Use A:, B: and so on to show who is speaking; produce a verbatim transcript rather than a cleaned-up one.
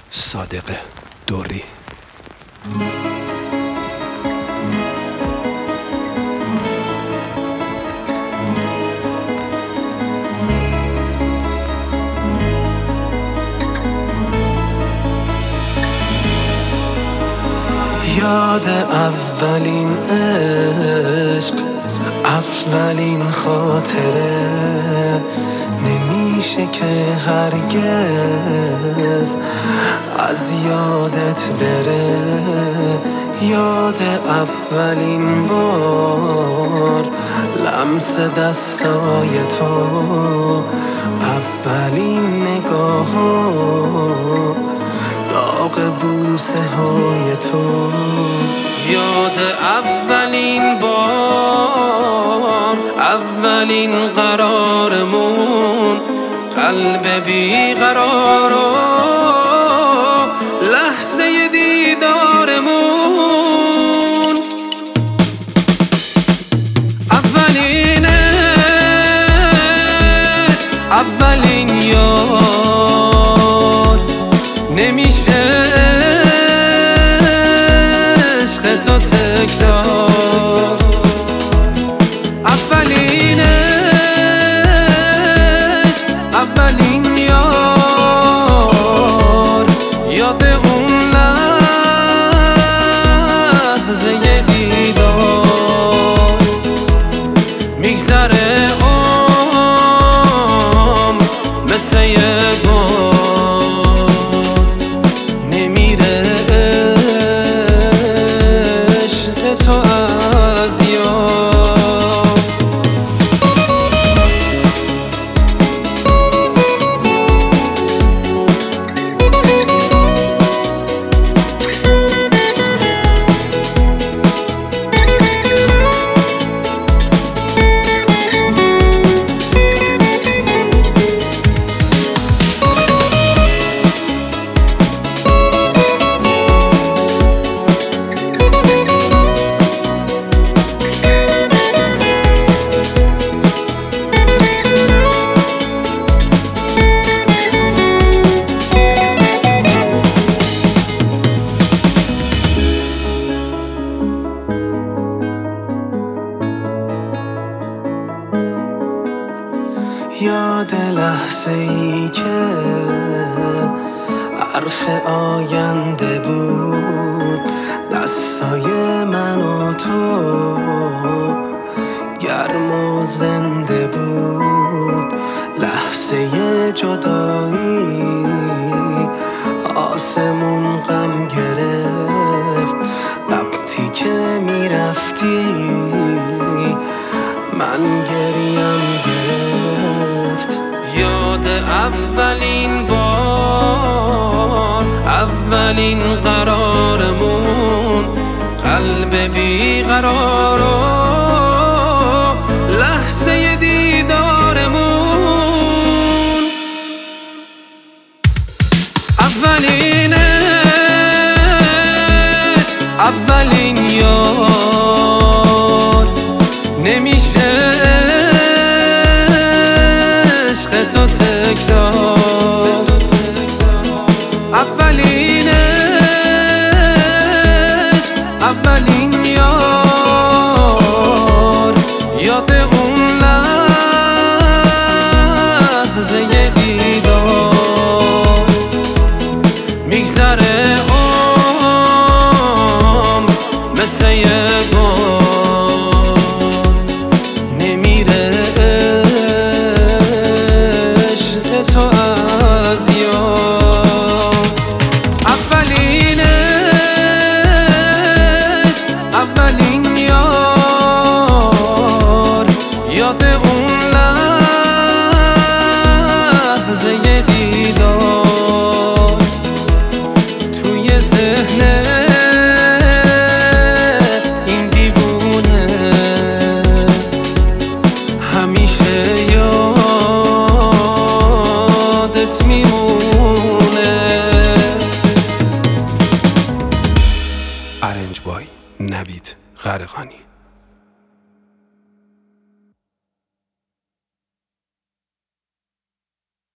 A: صادق دوری. یاد اولین عشق، اولین خاطره، نمیشه که هرگز از یادت بره. یاد اولین بار، لمس دستای تو، اولین نگاه ها، داغ بوسه های تو. یاد اولین بار، اولین قرارمون، قلب بیقرار و لحظه دیدارمون. اولین عشق، اولین یاد، نمیشه عشق تو تکرار. اولین عشق، اولین یار، یاد اون لحظه دیدار. میگذره عمر مثل یه باد، نمیره عشق تو از یاد. یاد لحظه ای که حرف آینده بود، دستای من و تو گرم و زنده بود. لحظه جدایی، آسمون غم گرفت، وقتی که میرفتی من گریم گرفت. یاد اولین بار، اولین قرارمون، قلب بیقرار و لحظه دیدارمون. اولین عشق، اولین یاد، نمیشه عشق تو تکرار. اولین عشق، اولین یار، یاد اون لحظه دیدار. میگذره عمر مثل یه باد، نمیره عشق تو از یاد. اولین عشق، اولین یار، یاد اون لحظه دیدار. توی ذهن این دیوونه همیشه یادت میمونه. ارنج بای نوید غرقانی.